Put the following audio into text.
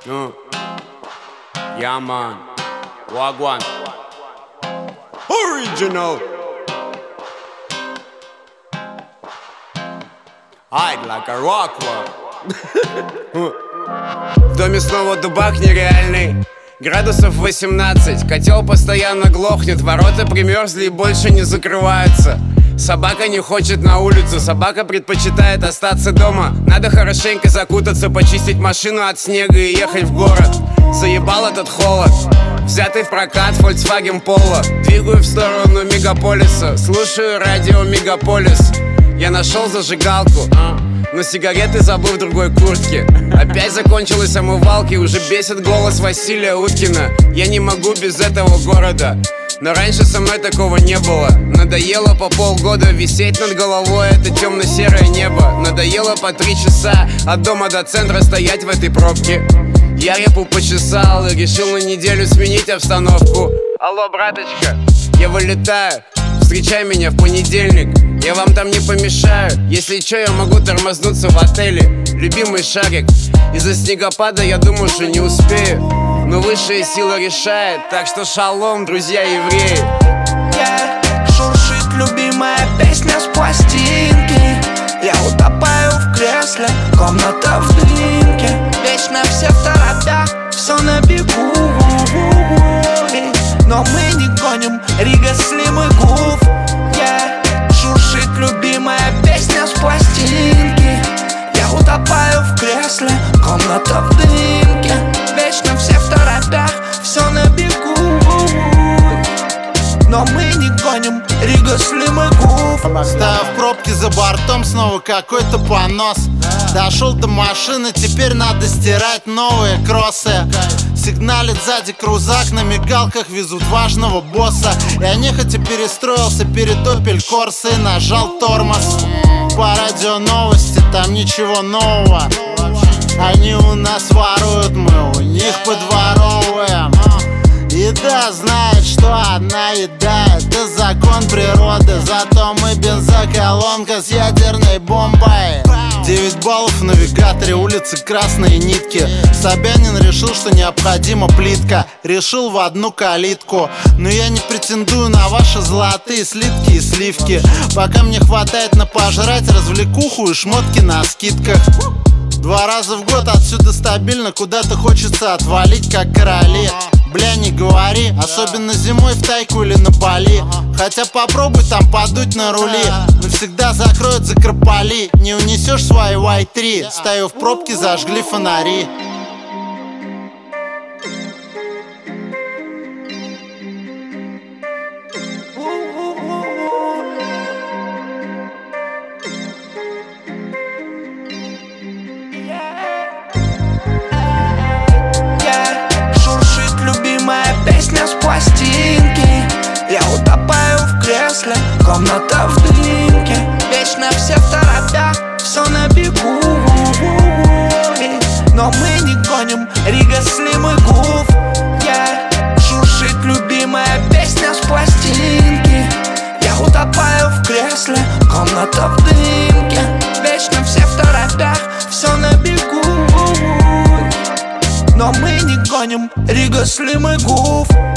Yeah, man. Wagwan. Original. I'd like a rock one. В доме снова дубак нереальный. Градусов 18. Котел постоянно глохнет. Ворота примерзли и больше не закрываются. Собака не хочет на улицу, собака предпочитает остаться дома. Надо хорошенько закутаться, почистить машину от снега и ехать в город. Заебал этот холод, взятый в прокат Volkswagen Polo. Двигаю в сторону мегаполиса, слушаю радио Мегаполис. Я нашел зажигалку, но сигареты забыл в другой куртке. Опять закончилась омывалка и уже бесит голос Василия Уткина. Я не могу без этого города, но раньше со мной такого не было. Надоело по полгода висеть над головой это темно-серое небо. Надоело по 3 часа от дома до центра стоять в этой пробке. Я репу почесал и решил на неделю сменить обстановку. Алло, браточка, я вылетаю, встречай меня в понедельник. Я вам там не помешаю, если чё, я могу тормознуться в отеле. Любимый шарик, из-за снегопада я думаю, что не успею, но высшая сила решает, так что шалом, друзья евреи. Шуршит любимая песня с пластинки. Я утопаю в кресле, комната в дымке. Вечно все в торопях, все на бегу. Но мы не гоним, Рига, Слим и Гуф. Шуршит любимая песня с пластинки. Я утопаю в кресле, комната в дымке. Вечно все в торопях, все на бегу. Но мы не гоним, Рига, Слим и Гуф. Стою в пробке за бортом, снова какой-то понос. Дошел до машины, теперь надо стирать новые кроссы. Сигналит сзади крузак, на мигалках везут важного босса. Я нехотя перестроился перед Opel Corsa и нажал тормоз. По радио новости, там ничего нового. Они у нас воруют, мы у них подворовываем. Еда знает, что одна еда — это закон природы. Зато мы бензоколонка с ядерной бомбой. 9 баллов в навигаторе, улицы красные нитки. Собянин решил, что необходима плитка. Решил в одну калитку. Но я не претендую на ваши золотые слитки и сливки. Пока мне хватает на пожрать, развлекуху и шмотки на скидках. 2 раза в год отсюда стабильно, куда-то хочется отвалить, как короли. Бля, не говори, особенно зимой в Тайку или на Бали. Хотя попробуй там подуть на рули, навсегда закроют закрополи. Не унесешь свои Y3, стою в пробке, зажгли фонари. Песня с пластинки. Я утопаю в кресле, комната в дымке. Вечно все в торопях, все на бегу. Но мы не гоним, Рига, Слим и Гуф. Шуршит любимая песня с пластинки. Я утопаю в кресле, комната в дымке. Вечно все в торопях, все на бегу. Но мы не гоним, Рига, Слим и Гуф.